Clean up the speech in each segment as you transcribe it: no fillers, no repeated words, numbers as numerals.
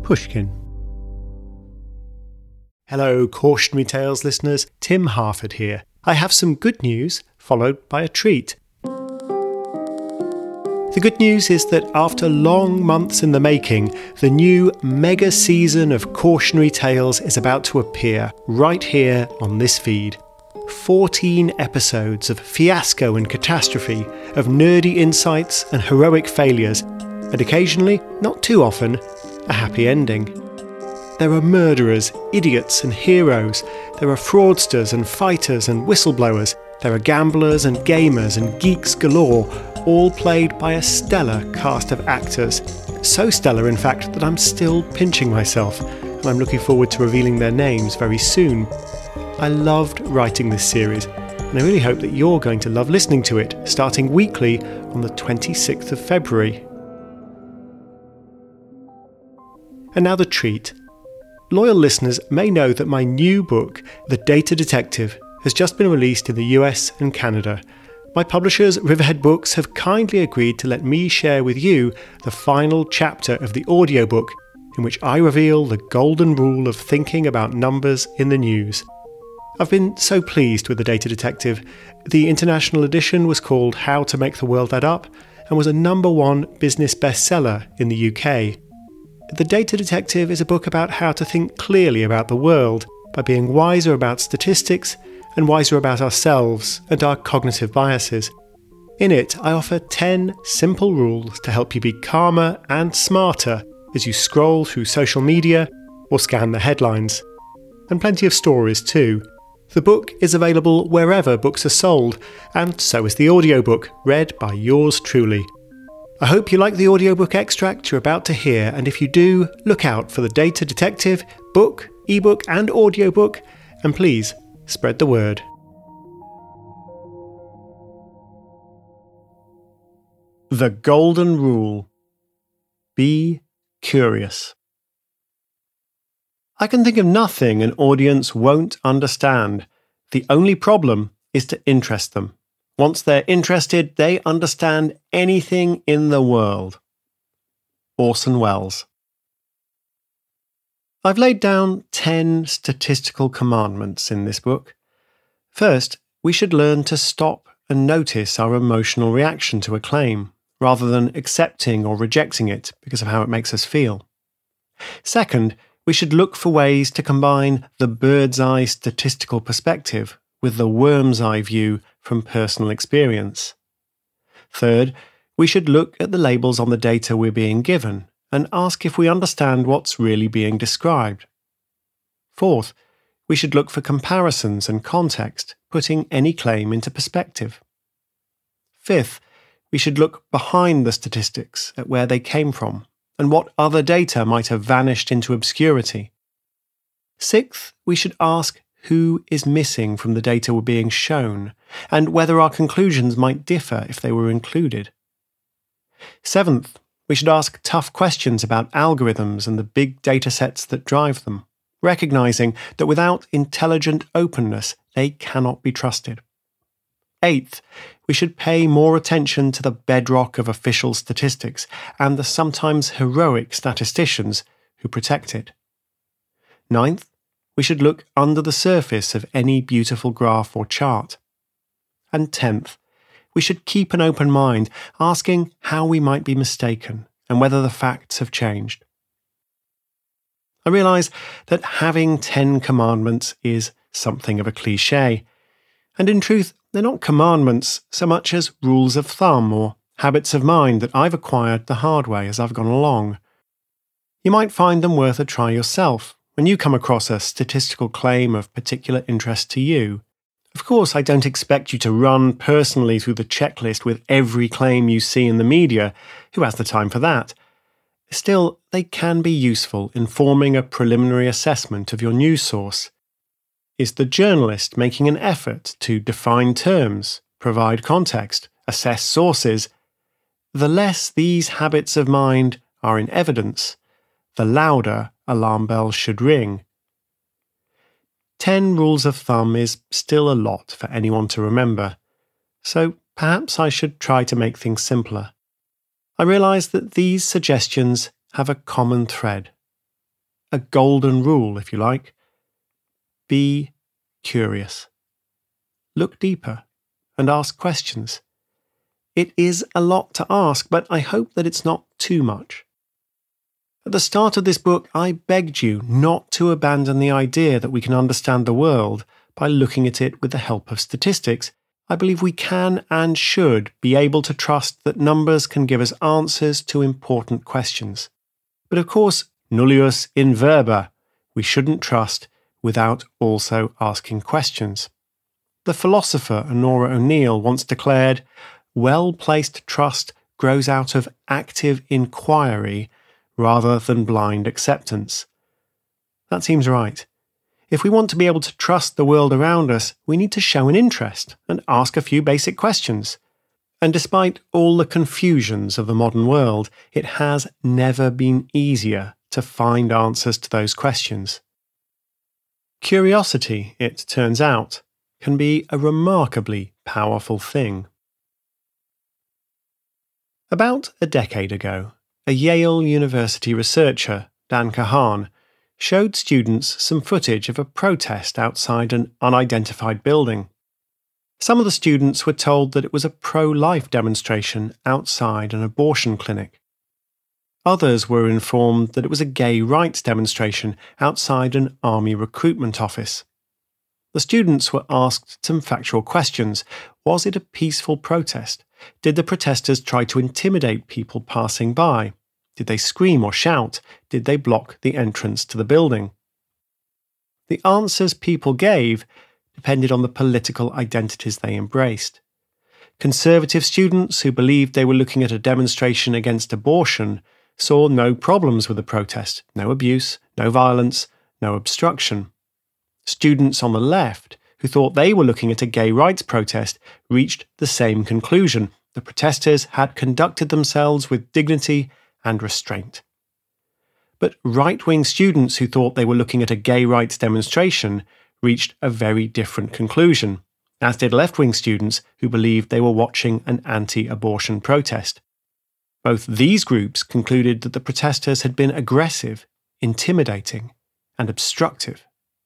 Pushkin. Hello, Cautionary Tales listeners. Tim Harford here. I have some good news, followed by a treat. The good news is that after long months in the making, the new mega season of Cautionary Tales is about to appear right here on this feed. 14 episodes of fiasco and catastrophe, of nerdy insights and heroic failures, and occasionally, not too often, a happy ending. There are murderers, idiots and heroes. There are fraudsters and fighters and whistleblowers. There are gamblers and gamers and geeks galore, all played by a stellar cast of actors. So stellar, in fact, that I'm still pinching myself, and I'm looking forward to revealing their names very soon. I loved writing this series, and I really hope that you're going to love listening to it, starting weekly on the 26th of February. And now the treat. Loyal listeners may know that my new book, The Data Detective, has just been released in the US and Canada. My publishers, Riverhead Books, have kindly agreed to let me share with you the final chapter of the audiobook, in which I reveal the golden rule of thinking about numbers in the news. I've been so pleased with The Data Detective. The international edition was called How to Make the World Add Up and was a #1 business bestseller in the UK. The Data Detective is a book about how to think clearly about the world by being wiser about statistics and wiser about ourselves and our cognitive biases. In it, I offer 10 simple rules to help you be calmer and smarter as you scroll through social media or scan the headlines. And plenty of stories too. The book is available wherever books are sold, and so is the audiobook, read by yours truly. I hope you like the audiobook extract you're about to hear, and if you do, look out for The Data Detective, book, ebook and audiobook, and please, spread the word. The Golden Rule. Be curious. I can think of nothing an audience won't understand. The only problem is to interest them. Once they're interested, they understand anything in the world. Orson Welles. I've laid down 10 statistical commandments in this book. First, we should learn to stop and notice our emotional reaction to a claim, rather than accepting or rejecting it because of how it makes us feel. Second, we should look for ways to combine the bird's-eye statistical perspective with the worm's-eye view from personal experience. Third, we should look at the labels on the data we're being given and ask if we understand what's really being described. Fourth, we should look for comparisons and context, putting any claim into perspective. Fifth, we should look behind the statistics at where they came from and what other data might have vanished into obscurity. Sixth, we should ask who is missing from the data we're being shown, and whether our conclusions might differ if they were included. Seventh, we should ask tough questions about algorithms and the big data sets that drive them, recognizing that without intelligent openness, they cannot be trusted. Eighth, we should pay more attention to the bedrock of official statistics and the sometimes heroic statisticians who protect it. Ninth, we should look under the surface of any beautiful graph or chart. And 10th, we should keep an open mind, asking how we might be mistaken and whether the facts have changed. I realise that having 10 commandments is something of a cliché, and in truth, they're not commandments so much as rules of thumb or habits of mind that I've acquired the hard way as I've gone along. You might find them worth a try yourself when you come across a statistical claim of particular interest to you. Of course, I don't expect you to run personally through the checklist with every claim you see in the media. Who has the time for that? Still, they can be useful in forming a preliminary assessment of your news source. Is the journalist making an effort to define terms, provide context, assess sources? The less these habits of mind are in evidence, the louder alarm bells should ring. 10 rules of thumb is still a lot for anyone to remember, so perhaps I should try to make things simpler. I realise that these suggestions have a common thread. a golden rule, if you like. Be curious. Look deeper and ask questions. It is a lot to ask, but I hope that it's not too much. At the start of this book, I begged you not to abandon the idea that we can understand the world by looking at it with the help of statistics. I believe we can and should be able to trust that numbers can give us answers to important questions. But of course, nullius in verba, we shouldn't trust without also asking questions. The philosopher Honora O'Neill once declared, "Well-placed trust grows out of active inquiry rather than blind acceptance." That seems right. If we want to be able to trust the world around us, we need to show an interest and ask a few basic questions. And despite all the confusions of the modern world, it has never been easier to find answers to those questions. Curiosity, it turns out, can be a remarkably powerful thing. About a decade ago, a Yale University researcher, Dan Kahan, showed students some footage of a protest outside an unidentified building. Some of the students were told that it was a pro-life demonstration outside an abortion clinic. Others were informed that it was a gay rights demonstration outside an army recruitment office. The students were asked some factual questions. Was it a peaceful protest? Did the protesters try to intimidate people passing by? Did they scream or shout? Did they block the entrance to the building? The answers people gave depended on the political identities they embraced. Conservative students who believed they were looking at a demonstration against abortion saw no problems with the protest, no abuse, no violence, no obstruction. Students on the left, who thought they were looking at a gay rights protest, reached the same conclusion. The protesters had conducted themselves with dignity and restraint. But right-wing students who thought they were looking at a gay rights demonstration reached a very different conclusion, as did left-wing students who believed they were watching an anti-abortion protest. Both these groups concluded that the protesters had been aggressive, intimidating, and obstructive.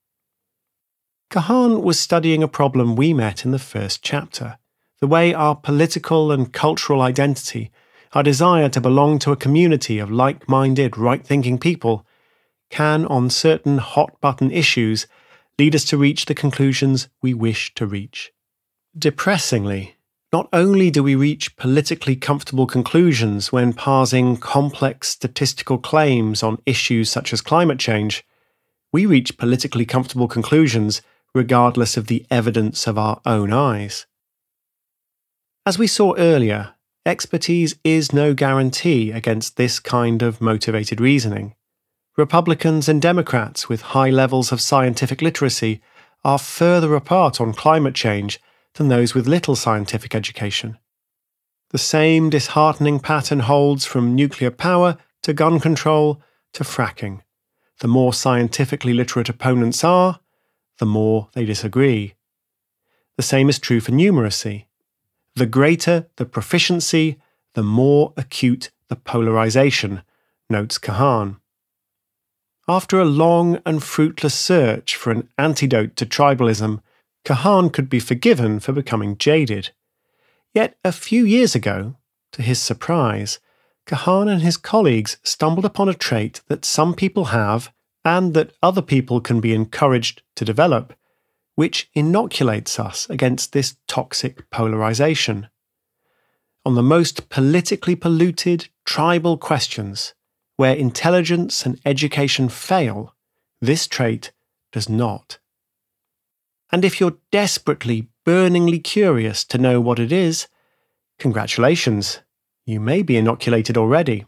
Kahan was studying a problem we met in the first chapter, the way our political and cultural identity, our desire to belong to a community of like-minded, right-thinking people, can, on certain hot-button issues, lead us to reach the conclusions we wish to reach. Depressingly, not only do we reach politically comfortable conclusions when parsing complex statistical claims on issues such as climate change, we reach politically comfortable conclusions regardless of the evidence of our own eyes. As we saw earlier, expertise is no guarantee against this kind of motivated reasoning. Republicans and Democrats with high levels of scientific literacy are further apart on climate change than those with little scientific education. The same disheartening pattern holds from nuclear power to gun control to fracking. The more scientifically literate opponents are, the more they disagree. The same is true for numeracy. The greater the proficiency, the more acute the polarization, notes Kahan. After a long and fruitless search for an antidote to tribalism, Kahan could be forgiven for becoming jaded. Yet a few years ago, to his surprise, Kahan and his colleagues stumbled upon a trait that some people have and that other people can be encouraged to develop, which inoculates us against this toxic polarization. On the most politically polluted, tribal questions, where intelligence and education fail, this trait does not. And if you're desperately, burningly curious to know what it is, congratulations, you may be inoculated already.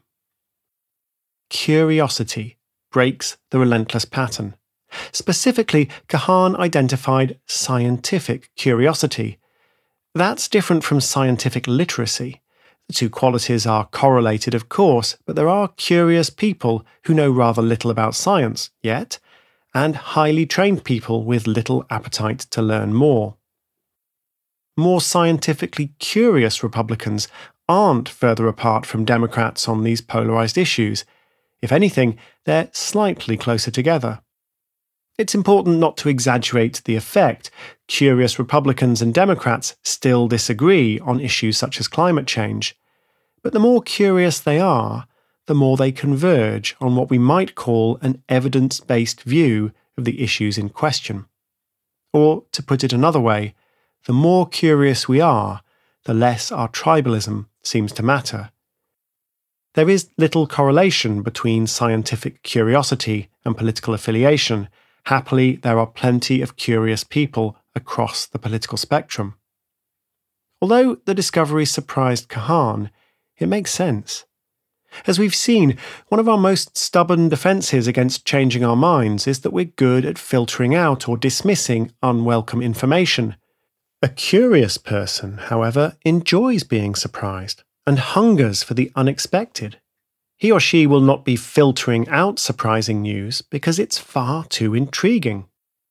Curiosity breaks the relentless pattern. Specifically, Kahan identified scientific curiosity. That's different from scientific literacy. The two qualities are correlated, of course, but there are curious people who know rather little about science yet, and highly trained people with little appetite to learn more. More scientifically curious Republicans aren't further apart from Democrats on these polarized issues. If anything, they're slightly closer together. It's important not to exaggerate the effect. Curious Republicans and Democrats still disagree on issues such as climate change. But the more curious they are, the more they converge on what we might call an evidence-based view of the issues in question. Or, to put it another way, the more curious we are, the less our tribalism seems to matter. There is little correlation between scientific curiosity and political affiliation. Happily, there are plenty of curious people across the political spectrum. Although the discovery surprised Kahan, it makes sense. As we've seen, one of our most stubborn defences against changing our minds is that we're good at filtering out or dismissing unwelcome information. A curious person, however, enjoys being surprised and hungers for the unexpected. He or she will not be filtering out surprising news because it's far too intriguing.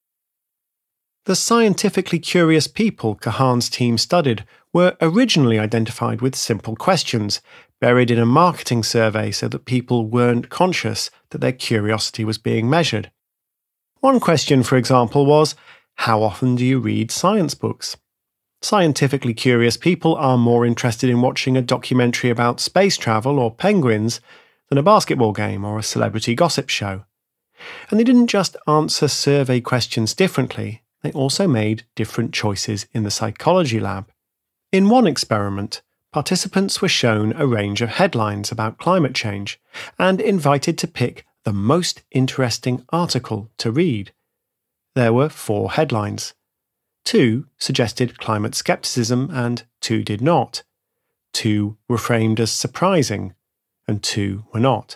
The scientifically curious people Kahan's team studied were originally identified with simple questions, buried in a marketing survey so that people weren't conscious that their curiosity was being measured. One question, for example, was, how often do you read science books? Scientifically curious people are more interested in watching a documentary about space travel or penguins than a basketball game or a celebrity gossip show. And they didn't just answer survey questions differently, they also made different choices in the psychology lab. In one experiment, participants were shown a range of headlines about climate change and invited to pick the most interesting article to read. There were 4 headlines. 2 suggested climate skepticism and 2 did not. 2 were framed as surprising and 2 were not.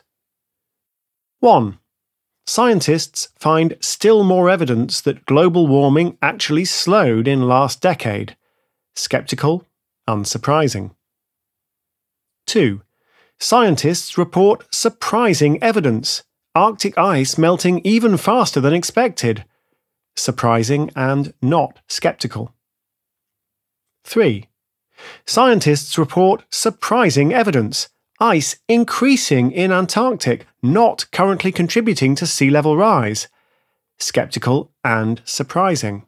1. Scientists find still more evidence that global warming actually slowed in last decade. Skeptical, unsurprising. 2. Scientists report surprising evidence. Arctic ice melting even faster than expected. Surprising and not skeptical. 3. Scientists report surprising evidence. Ice increasing in Antarctic, not currently contributing to sea level rise. Skeptical and surprising.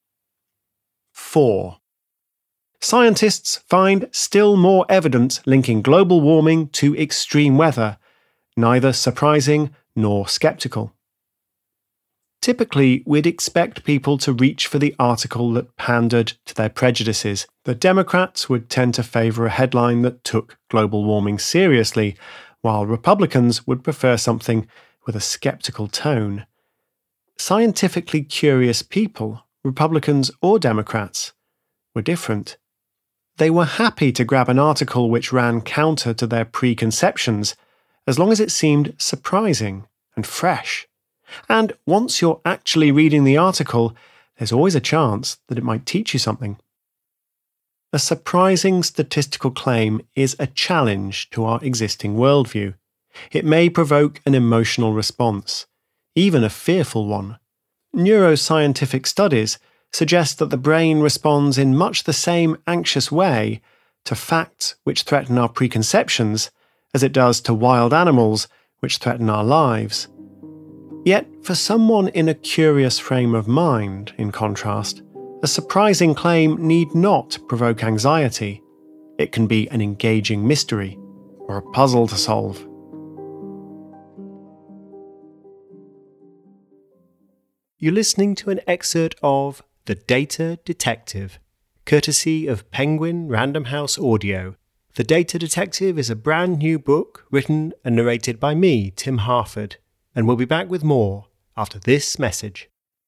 4. Scientists find still more evidence linking global warming to extreme weather, neither surprising nor skeptical. Typically, we'd expect people to reach for the article that pandered to their prejudices. The Democrats would tend to favour a headline that took global warming seriously, while Republicans would prefer something with a sceptical tone. Scientifically curious people, Republicans or Democrats, were different. They were happy to grab an article which ran counter to their preconceptions, as long as it seemed surprising and fresh. And once you're actually reading the article, there's always a chance that it might teach you something. A surprising statistical claim is a challenge to our existing worldview. It may provoke an emotional response, even a fearful one. Neuroscientific studies suggest that the brain responds in much the same anxious way to facts which threaten our preconceptions as it does to wild animals which threaten our lives. Yet, for someone in a curious frame of mind, in contrast, a surprising claim need not provoke anxiety. It can be an engaging mystery or a puzzle to solve. You're listening to an excerpt of The Data Detective, courtesy of Penguin Random House Audio. The Data Detective is a brand new book written and narrated by me, Tim Harford, and we'll be back with more after this message.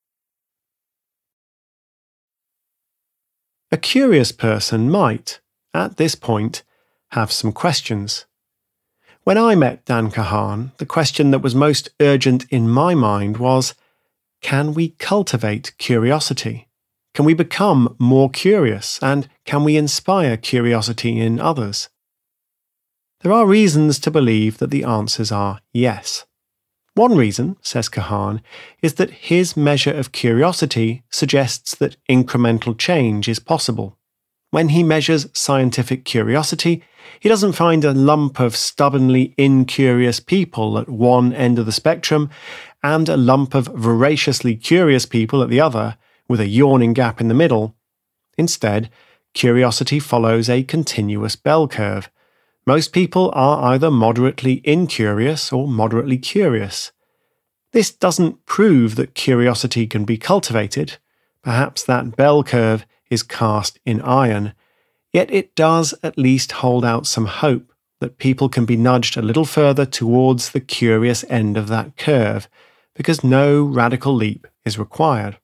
A curious person might, at this point, have some questions. When I met Dan Kahan, the question that was most urgent in my mind was, can we cultivate curiosity? Can we become more curious, and can we inspire curiosity in others? There are reasons to believe that the answers are yes. One reason, says Kahan, is that his measure of curiosity suggests that incremental change is possible. When he measures scientific curiosity, He doesn't find a lump of stubbornly incurious people at one end of the spectrum and a lump of voraciously curious people at the other, with a yawning gap in the middle. Instead, curiosity follows a continuous bell curve. Most people are either moderately incurious or moderately curious. This doesn't prove that curiosity can be cultivated. Perhaps that bell curve is cast in iron. Yet it does at least hold out some hope that people can be nudged a little further towards the curious end of that curve, because no radical leap is required.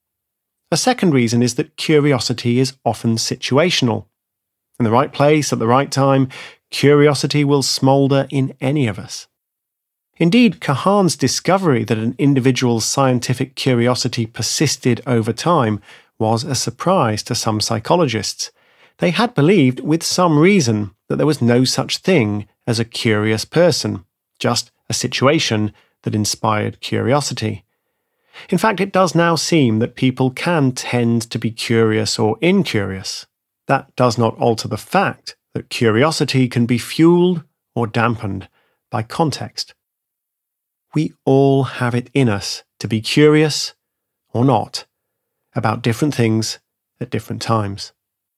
A second reason is that curiosity is often situational. In the right place at the right time, curiosity will smoulder in any of us. Indeed, Kahan's discovery that an individual's scientific curiosity persisted over time was a surprise to some psychologists. They had believed, with some reason, that there was no such thing as a curious person, just a situation that inspired curiosity. In fact, it does now seem that people can tend to be curious or incurious. That does not alter the fact that curiosity can be fueled or dampened by context. We all have it in us to be curious or not about different things at different times.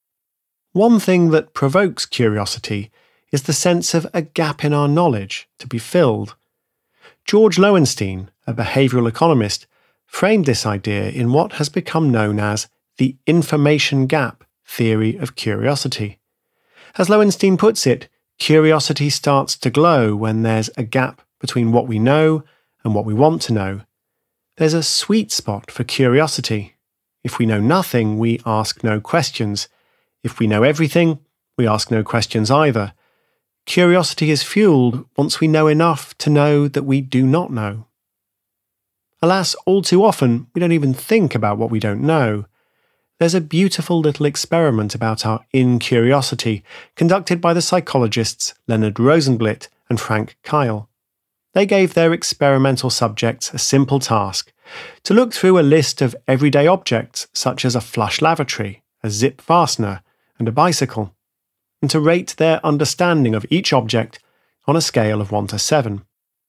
One thing that provokes curiosity is the sense of a gap in our knowledge to be filled. George Loewenstein, a behavioural economist, framed this idea in what has become known as the information gap theory of curiosity. As Loewenstein puts it, curiosity starts to glow when there's a gap between what we know and what we want to know. There's a sweet spot for curiosity. If we know nothing, we ask no questions. If we know everything, we ask no questions either. Curiosity is fueled once we know enough to know that we do not know. Alas, all too often, we don't even think about what we don't know. There's a beautiful little experiment about our incuriosity conducted by the psychologists Leonard Rosenblit and Frank Keil. They gave their experimental subjects a simple task: to look through a list of everyday objects such as a flush lavatory, a zip fastener, and a bicycle, and to rate their understanding of each object on a scale of 1 to 7.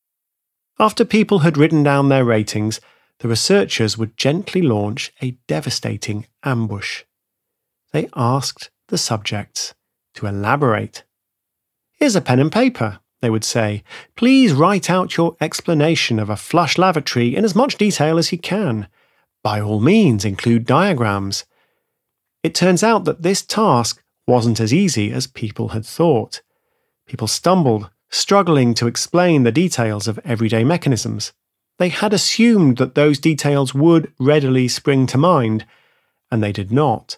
After people had written down their ratings, the researchers would gently launch a devastating ambush. They asked the subjects to elaborate. "Here's a pen and paper," they would say. "Please write out your explanation of a flush lavatory in as much detail as you can. By all means, include diagrams." It turns out that this task wasn't as easy as people had thought. People stumbled, struggling to explain the details of everyday mechanisms. They had assumed that those details would readily spring to mind, and they did not.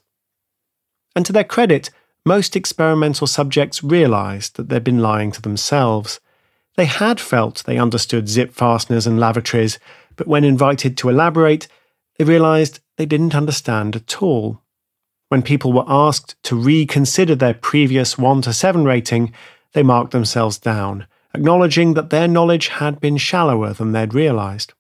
And to their credit, most experimental subjects realised that they'd been lying to themselves. They had felt they understood zip fasteners and lavatories, but when invited to elaborate, they realised they didn't understand at all. When people were asked to reconsider their previous 1 to 7 rating, they marked themselves down, acknowledging that their knowledge had been shallower than they'd realised.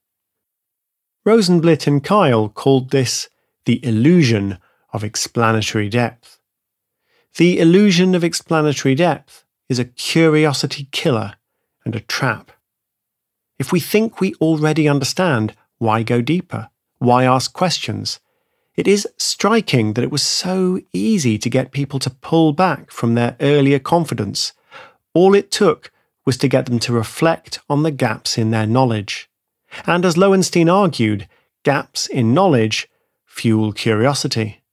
Rosenblit and Keil called this the illusion of explanatory depth. The illusion of explanatory depth is a curiosity killer and a trap. If we think we already understand, why go deeper? Why ask questions? It is striking that it was so easy to get people to pull back from their earlier confidence. All it took was to get them to reflect on the gaps in their knowledge. And as Loewenstein argued, gaps in knowledge fuel curiosity.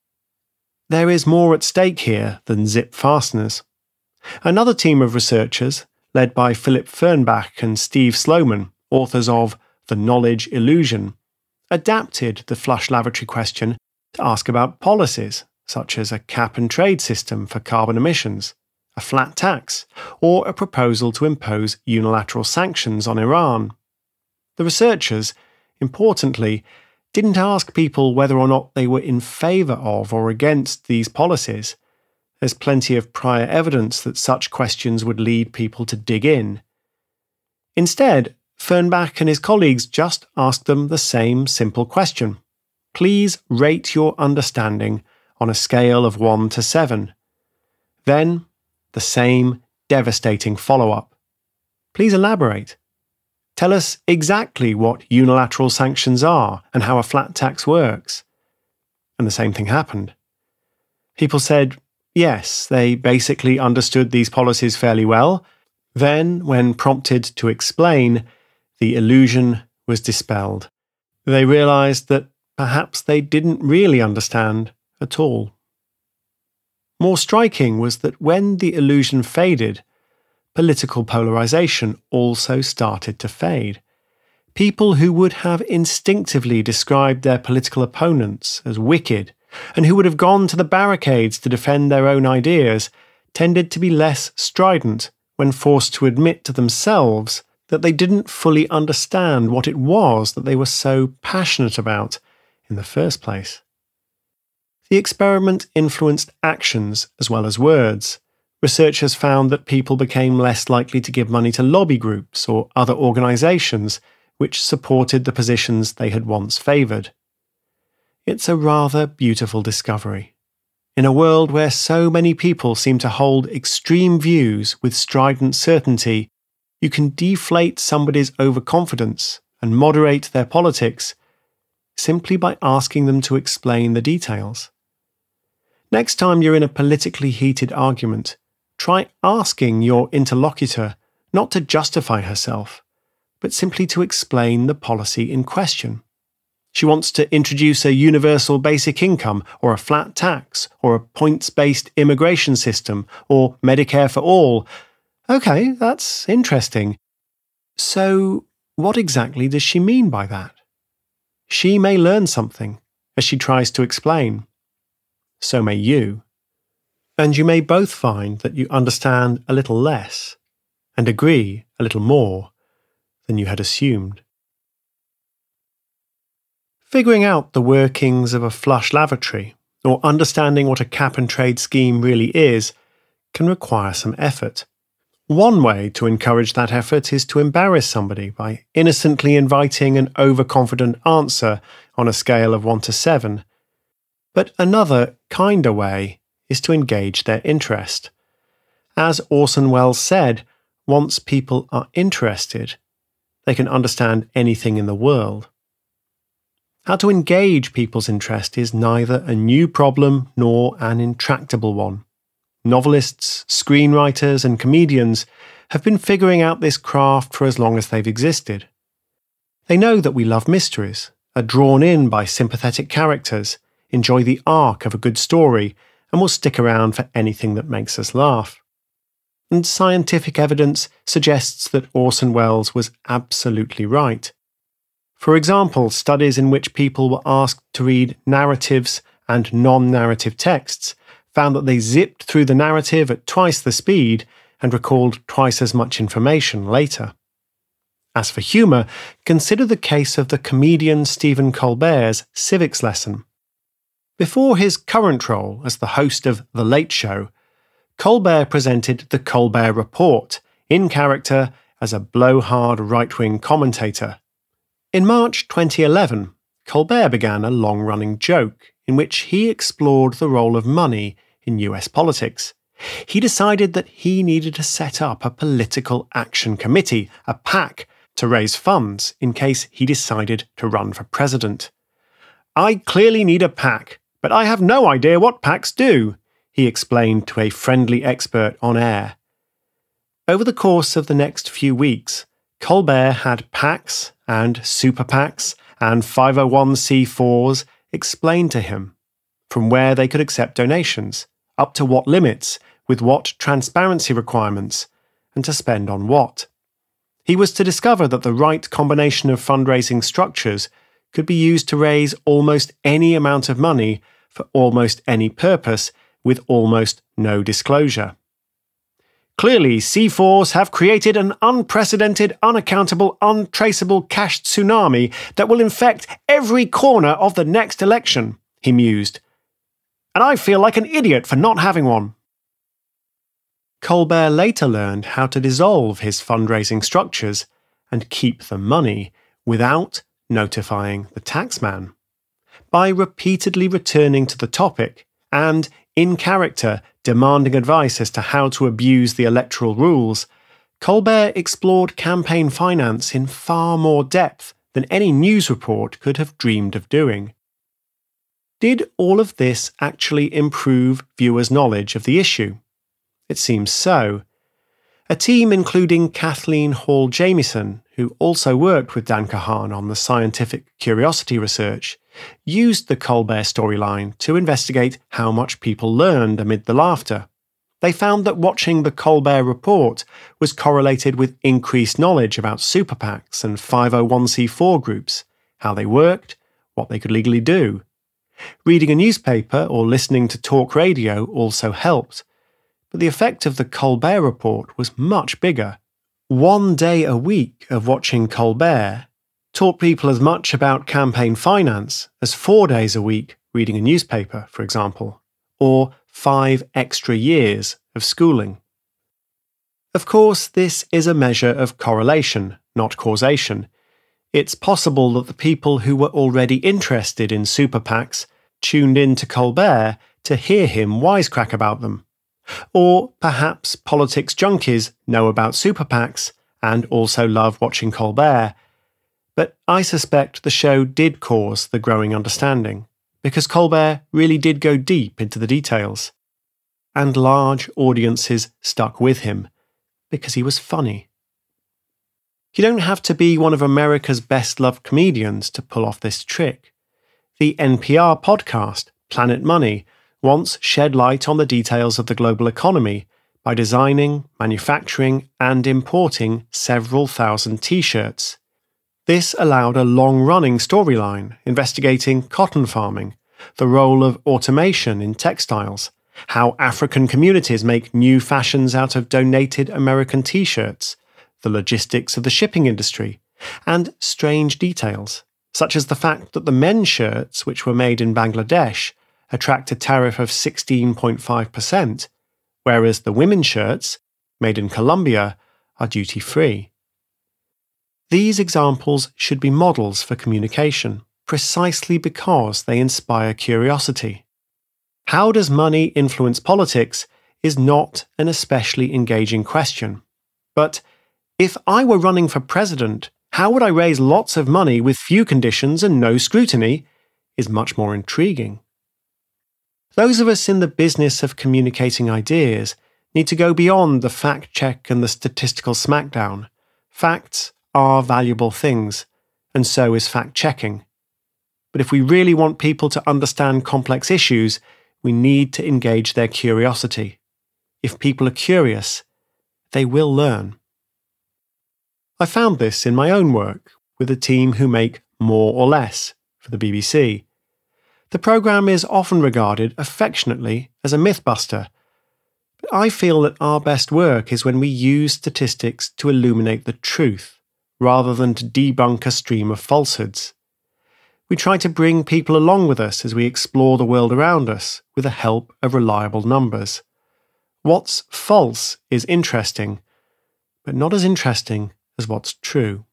There is more at stake here than zip fasteners. Another team of researchers, led by Philip Fernbach and Steve Sloman, authors of The Knowledge Illusion, adapted the flush lavatory question to ask about policies, such as a cap-and-trade system for carbon emissions, a flat tax, or a proposal to impose unilateral sanctions on Iran. The researchers, importantly, didn't ask people whether or not they were in favour of or against these policies. There's plenty of prior evidence that such questions would lead people to dig in. Instead, Fernbach and his colleagues just asked them the same simple question. Please rate your understanding on a scale of 1 to 7. Then the same devastating follow-up. Please elaborate. Tell us exactly what unilateral sanctions are and how a flat tax works. And the same thing happened. People said, yes, they basically understood these policies fairly well. Then, when prompted to explain, the illusion was dispelled. They realized that perhaps they didn't really understand at all. More striking was that when the illusion faded, political polarization also started to fade. People who would have instinctively described their political opponents as wicked, and who would have gone to the barricades to defend their own ideas, tended to be less strident when forced to admit to themselves that they didn't fully understand what it was that they were so passionate about in the first place. The experiment influenced actions as well as words. Researchers found that people became less likely to give money to lobby groups or other organisations which supported the positions they had once favoured. It's a rather beautiful discovery. In a world where so many people seem to hold extreme views with strident certainty, you can deflate somebody's overconfidence and moderate their politics simply by asking them to explain the details. Next time you're in a politically heated argument, try asking your interlocutor not to justify herself, but simply to explain the policy in question. She wants to introduce a universal basic income, or a flat tax, or a points-based immigration system, or Medicare for all. Okay, that's interesting. So, what exactly does she mean by that? She may learn something as she tries to explain. So may you. And you may both find that you understand a little less and agree a little more than you had assumed. Figuring out the workings of a flush lavatory, or understanding what a cap-and-trade scheme really is, can require some effort. One way to encourage that effort is to embarrass somebody by innocently inviting an overconfident answer on a scale of 1 to 7. But another, kinder way is to engage their interest. As Orson Welles said, once people are interested, they can understand anything in the world. How to engage people's interest is neither a new problem nor an intractable one. Novelists, screenwriters, and comedians have been figuring out this craft for as long as they've existed. They know that we love mysteries, are drawn in by sympathetic characters, enjoy the arc of a good story, and will stick around for anything that makes us laugh. And scientific evidence suggests that Orson Welles was absolutely right. For example, studies in which people were asked to read narratives and non-narrative texts found that they zipped through the narrative at twice the speed and recalled twice as much information later. As for humour, consider the case of the comedian Stephen Colbert's civics lesson. Before his current role as the host of The Late Show, Colbert presented The Colbert Report, in character as a blowhard right-wing commentator. In March 2011, Colbert began a long-running joke in which he explored the role of money in US politics. He decided that he needed to set up a political action committee, a PAC, to raise funds in case he decided to run for president. "I clearly need a PAC, but I have no idea what PACs do," he explained to a friendly expert on air. Over the course of the next few weeks, Colbert had PACs and super PACs and 501c4s explained to him, from where they could accept donations, up to what limits, with what transparency requirements, and to spend on what. He was to discover that the right combination of fundraising structures could be used to raise almost any amount of money for almost any purpose with almost no disclosure. "Clearly, C4s have created an unprecedented, unaccountable, untraceable cash tsunami that will infect every corner of the next election," he mused. "And I feel like an idiot for not having one." Colbert later learned how to dissolve his fundraising structures and keep the money without notifying the taxman. By repeatedly returning to the topic and, in character, demanding advice as to how to abuse the electoral rules, Colbert explored campaign finance in far more depth than any news report could have dreamed of doing. Did all of this actually improve viewers' knowledge of the issue? It seems so. A team including Kathleen Hall Jamieson, who also worked with Dan Kahan on the scientific curiosity research, used the Colbert storyline to investigate how much people learned amid the laughter. They found that watching the Colbert Report was correlated with increased knowledge about super PACs and 501c4 groups, how they worked, what they could legally do. Reading a newspaper or listening to talk radio also helped. But the effect of the Colbert Report was much bigger. 1 day a week of watching Colbert taught people as much about campaign finance as 4 days a week reading a newspaper, for example, or 5 extra years of schooling. Of course, this is a measure of correlation, not causation. It's possible that the people who were already interested in super PACs tuned in to Colbert to hear him wisecrack about them. Or perhaps politics junkies know about super PACs and also love watching Colbert. But I suspect the show did cause the growing understanding, because Colbert really did go deep into the details. And large audiences stuck with him, because he was funny. You don't have to be one of America's best-loved comedians to pull off this trick. The NPR podcast, Planet Money, once shed light on the details of the global economy by designing, manufacturing, and importing several thousand t-shirts. This allowed a long-running storyline investigating cotton farming, the role of automation in textiles, how African communities make new fashions out of donated American t-shirts, the logistics of the shipping industry, and strange details, such as the fact that the men's shirts, which were made in Bangladesh, attract a tariff of 16.5%, whereas the women's shirts, made in Colombia, are duty-free. These examples should be models for communication, precisely because they inspire curiosity. How does money influence politics is not an especially engaging question. But if I were running for president, how would I raise lots of money with few conditions and no scrutiny is much more intriguing. Those of us in the business of communicating ideas need to go beyond the fact check and the statistical smackdown. Facts are valuable things, and so is fact checking. But if we really want people to understand complex issues, we need to engage their curiosity. If people are curious, they will learn. I found this in my own work with a team who make More or Less for the BBC. The programme is often regarded affectionately as a mythbuster, but I feel that our best work is when we use statistics to illuminate the truth, rather than to debunk a stream of falsehoods. We try to bring people along with us as we explore the world around us with the help of reliable numbers. What's false is interesting, but not as interesting as what's true.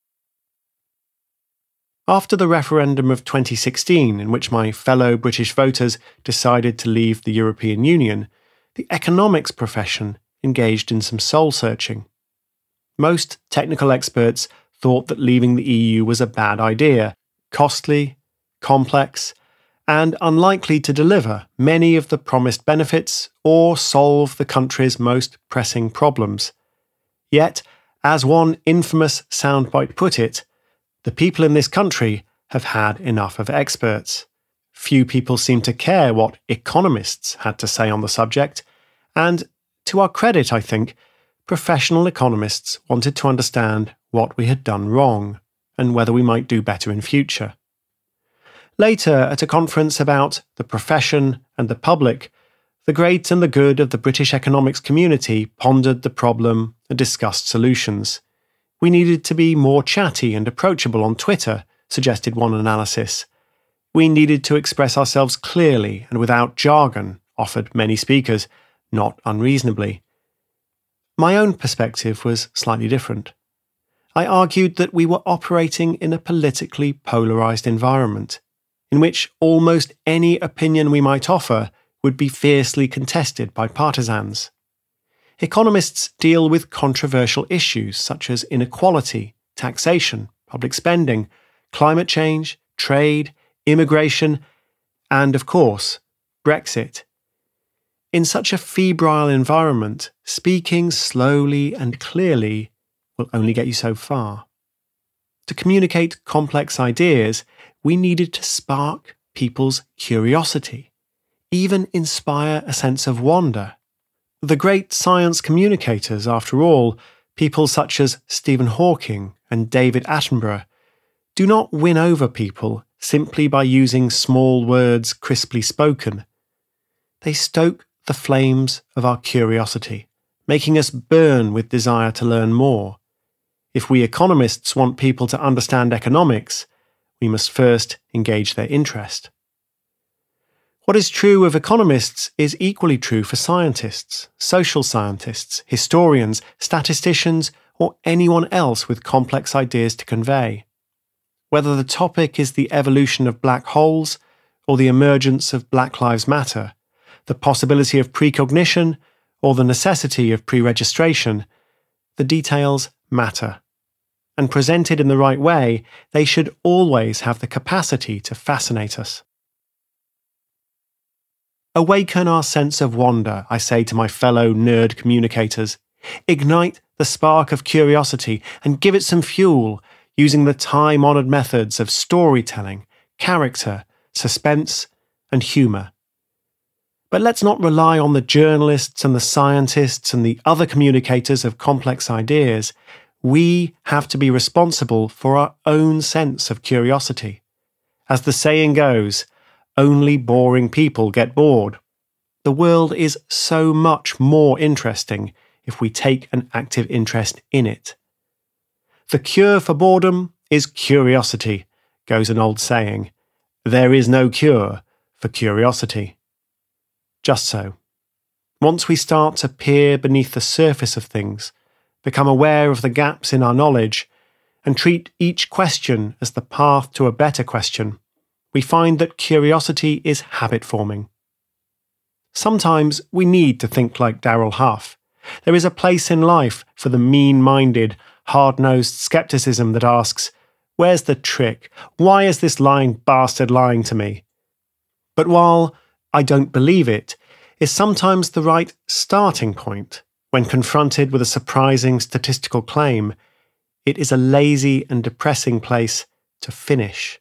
After the referendum of 2016, in which my fellow British voters decided to leave the European Union, the economics profession engaged in some soul-searching. Most technical experts thought that leaving the EU was a bad idea, costly, complex, and unlikely to deliver many of the promised benefits or solve the country's most pressing problems. Yet, as one infamous soundbite put it, the people in this country have had enough of experts. Few people seem to care what economists had to say on the subject, and, to our credit, I think, professional economists wanted to understand what we had done wrong, and whether we might do better in future. Later, at a conference about the profession and the public, the great and the good of the British economics community pondered the problem and discussed solutions. We needed to be more chatty and approachable on Twitter, suggested one analysis. We needed to express ourselves clearly and without jargon, offered many speakers, not unreasonably. My own perspective was slightly different. I argued that we were operating in a politically polarised environment, in which almost any opinion we might offer would be fiercely contested by partisans. Economists deal with controversial issues such as inequality, taxation, public spending, climate change, trade, immigration, and, of course, Brexit. In such a febrile environment, speaking slowly and clearly will only get you so far. To communicate complex ideas, we needed to spark people's curiosity, even inspire a sense of wonder. The great science communicators, after all, people such as Stephen Hawking and David Attenborough, do not win over people simply by using small words crisply spoken. They stoke the flames of our curiosity, making us burn with desire to learn more. If we economists want people to understand economics, we must first engage their interest. What is true of economists is equally true for scientists, social scientists, historians, statisticians, or anyone else with complex ideas to convey. Whether the topic is the evolution of black holes or the emergence of Black Lives Matter, the possibility of precognition or the necessity of pre-registration, the details matter. And presented in the right way, they should always have the capacity to fascinate us. Awaken our sense of wonder, I say to my fellow nerd communicators. Ignite the spark of curiosity and give it some fuel using the time-honoured methods of storytelling, character, suspense, and humour. But let's not rely on the journalists and the scientists and the other communicators of complex ideas. We have to be responsible for our own sense of curiosity. As the saying goes, only boring people get bored. The world is so much more interesting if we take an active interest in it. The cure for boredom is curiosity, goes an old saying. There is no cure for curiosity. Just so. Once we start to peer beneath the surface of things, become aware of the gaps in our knowledge, and treat each question as the path to a better question, we find that curiosity is habit-forming. Sometimes we need to think like Darrell Huff. There is a place in life for the mean-minded, hard-nosed scepticism that asks, "Where's the trick? Why is this lying bastard lying to me?" But while "I don't believe it" is sometimes the right starting point when confronted with a surprising statistical claim, it is a lazy and depressing place to finish.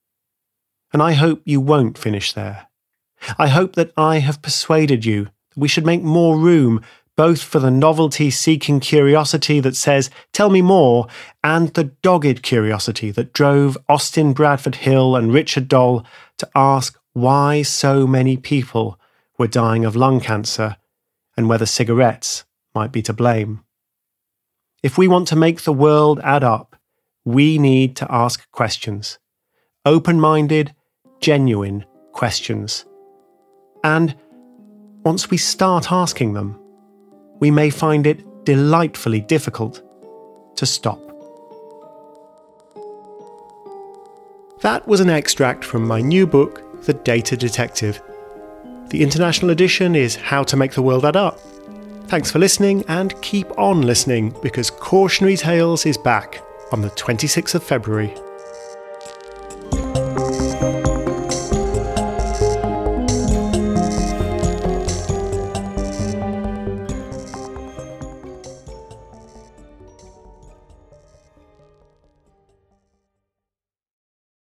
And I hope you won't finish there. I hope that I have persuaded you that we should make more room both for the novelty-seeking curiosity that says, "Tell me more," and the dogged curiosity that drove Austin Bradford Hill and Richard Doll to ask why so many people were dying of lung cancer and whether cigarettes might be to blame. If we want to make the world add up, we need to ask questions. Open-minded, genuine questions. And once we start asking them, we may find it delightfully difficult to stop. That was an extract from my new book, The Data Detective. The international edition is How to Make the World Add Up. Thanks for listening, and keep on listening, because Cautionary Tales is back on the 26th of February.